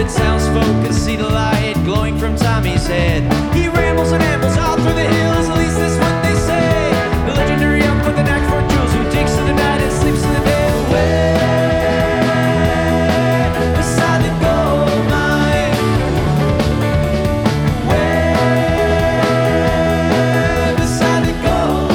Sounds focused, see the light glowing from Tommy's head.